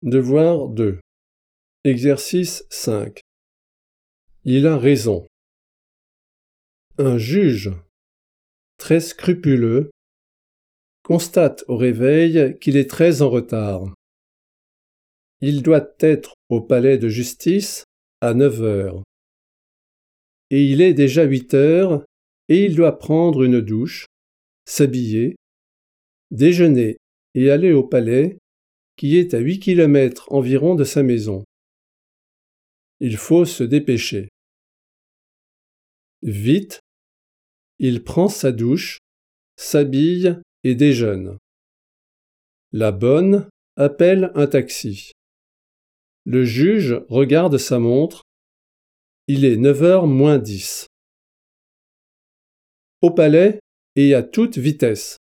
Devoir 2. Exercice 5. Il a raison. Un juge, très scrupuleux, constate au réveil qu'il est très en retard. Il doit être au palais de justice à 9 heures. Et il est déjà 8 heures et il doit prendre une douche, s'habiller, déjeuner et aller au palais qui est à 8 kilomètres environ de sa maison. Il faut se dépêcher. Vite, il prend sa douche, s'habille et déjeune. La bonne appelle un taxi. Le juge regarde sa montre. Il est 9h moins 10. Au palais et à toute vitesse.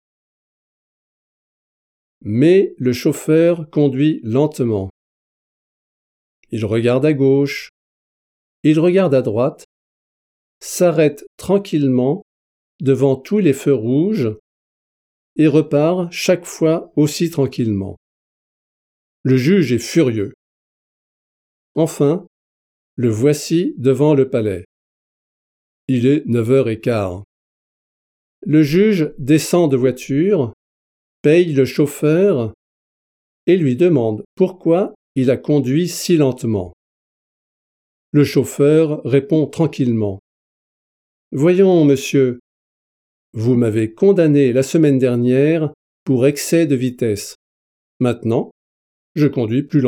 Mais le chauffeur conduit lentement. Il regarde à gauche, il regarde à droite, s'arrête tranquillement devant tous les feux rouges et repart chaque fois aussi tranquillement. Le juge est furieux. Enfin, le voici devant le palais. Il est 9h15. Le juge descend de voiture, paye le chauffeur et lui demande pourquoi il a conduit si lentement. Le chauffeur répond tranquillement. « Voyons, monsieur, vous m'avez condamné la semaine dernière pour excès de vitesse. Maintenant, je conduis plus lentement. »